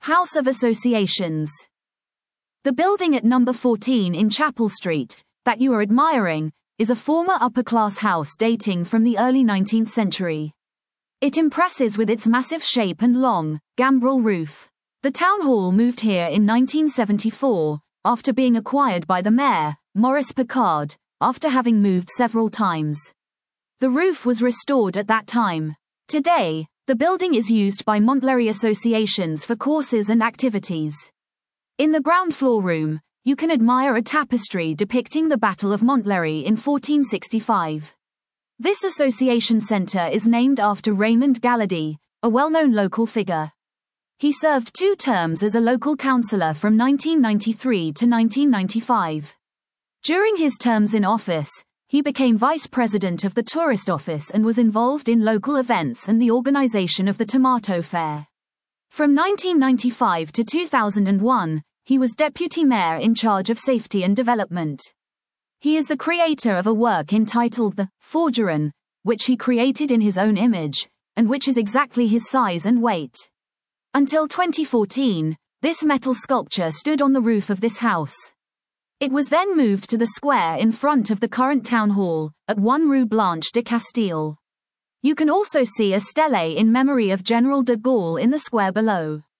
House of Associations. The building at number 14 in Chapel Street, that you are admiring, is a former upper-class house dating from the early 19th century. It impresses with its massive shape and long, gambrel roof. The town hall moved here in 1974, after being acquired by the mayor, Maurice Picard, after having moved several times. The roof was restored at that time. Today, the building is used by Montlhéry associations for courses and activities. In the ground floor room, you can admire a tapestry depicting the Battle of Montlhéry in 1465. This association centre is named after Raymond Galladay, a well-known local figure. He served 2 terms as a local councillor from 1993 to 1995. During his terms in office, he became vice president of the tourist office and was involved in local events and the organisation of the Tomato Fair. From 1995 to 2001, he was deputy mayor in charge of safety and development. He is the creator of a work entitled The Forgeron, which he created in his own image, and which is exactly his size and weight. Until 2014, this metal sculpture stood on the roof of this house. It was then moved to the square in front of the current town hall, at 1 Rue Blanche de Castille. You can also see a stele in memory of General de Gaulle in the square below.